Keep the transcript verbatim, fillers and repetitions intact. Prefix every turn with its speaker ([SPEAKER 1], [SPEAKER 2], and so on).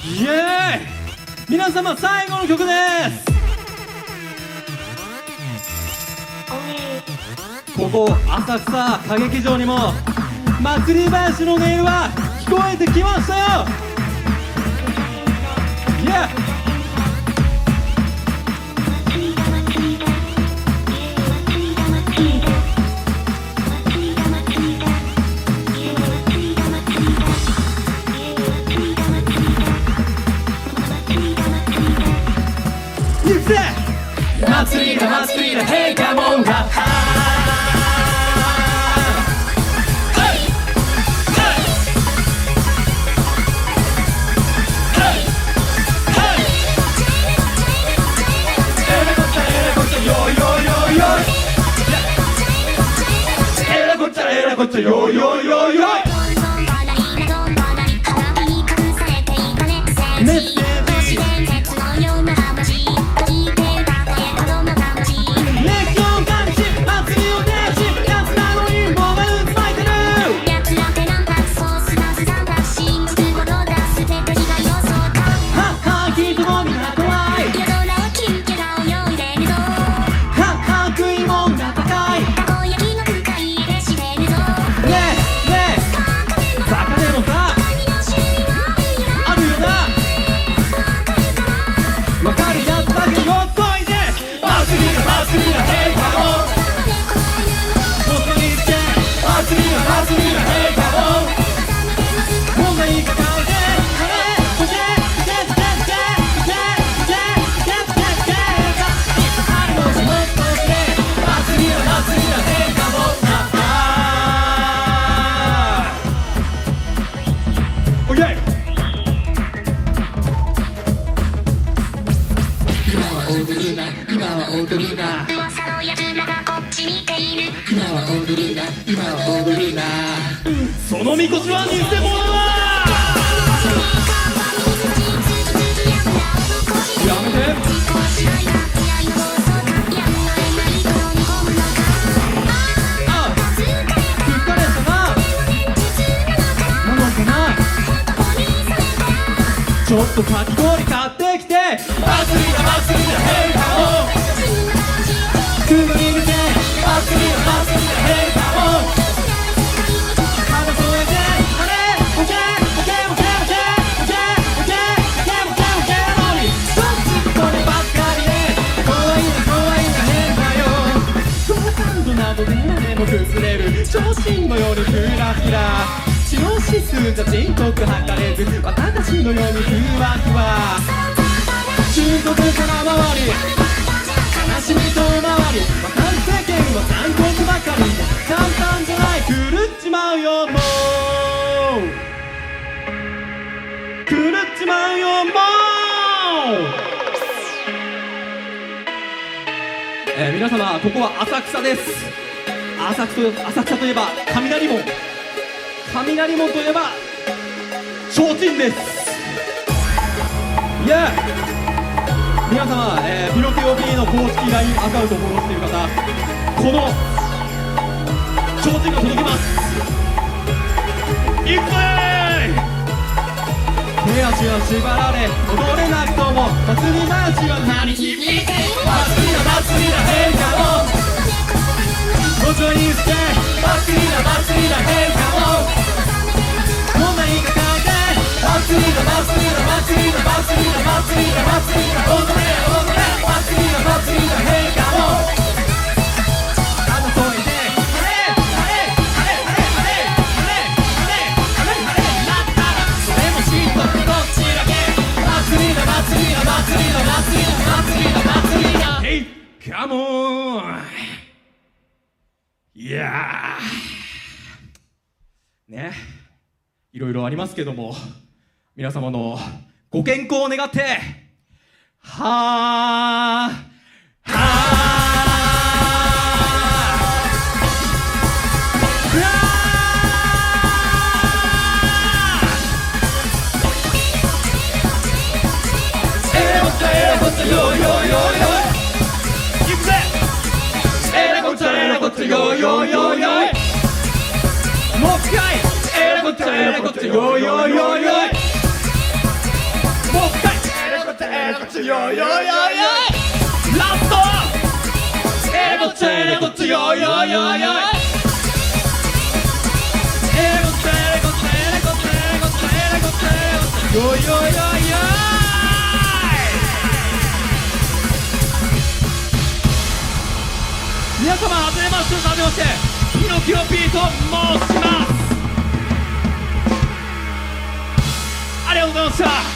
[SPEAKER 1] イエーイ。皆様最後の曲です。ここ浅草歌劇場にも祭り林の音色は聞こえてきましたよ。イエーイ。祭りだ祭りだヘイカモンがこっちゃよいよいよいよい。メッセージ熱狂感じ祭りを停止。やつらの陰謀が渦巻いてる。やつらってなんだソースなすだんだ信じることだ全て被害予想か。はっはきっとゴミが怖い。夜空はキンキラ泳いでるぞ。はっは食いもんが高い。たこ焼きの深いでしめるぞ。ねえねえバカでもさあるよな。わかるやつだけほっといて。祭りだ祭りだヘイカモンもっと言って祭りだ祭りだヘイカモンこんな言い方をしてあれこせてててててててててあるのしもっとして祭りだ祭りだヘイカモンオッケー。今は踊るな今は踊るな噂のやつらがこっち見ている。今は踊るな今は踊るなそのみこしは偽物だ。やめて。あ疲れたななのかな。ちょっとかき氷買ってきて。祭りだ祭りだヘイカモン空に入れて。祭りだ祭りだヘイカモン肌添えてあれオケオケオケオケオケオケオケオケオケのにそっちこればっかりで怖いな怖いな変だよ。好感度などで何も崩れる超新のようにフラフラ知能指数じゃ人徳測れず私のようにふわふわ中国から回り悲しみと回り渡る世間は残酷ばかり簡単じゃない狂っちまうよもう狂っちまうよもう、えー、皆様ここは浅草です。浅草、浅草といえば雷門雷門といえば提灯です。イエー皆様、えー、ピノキオ P の公式 ライン アカウントをフォローしている方この提灯が届きます。いくぜー。手足は縛られ踊れなくとも祭り話は何響いて祭りだ祭りだヘイカモンごちょい捨て祭りだ祭りだヘイカモンこんな言い方で祭りだ祭りだ祭りだ祭りだ祭りだ祭りだ踊れ踊れ祭りだ祭りだヘイカモン肌添えてあれあれあれあれあれあれあれあれあれなったらそれも知っとくどっちだけ祭りだ祭りだ祭りだ祭りだ祭りだ祭りだヘイカモン。いやーねいろいろありますけども皆様のご健康を願ってはーはーえらこっちゃえらこっちゃよよよよいくぜえらこっちゃえらこっちゃよよよよいもう一回えらこっちゃえらこっちゃよよよよいよよよよラストエゴチェレゴチよよよよエゴチェレゴチェレゴチェレゴチェレゴチェよよよよ皆様はじめましてはじめましてピノキオ P と申します。ありがとうございました。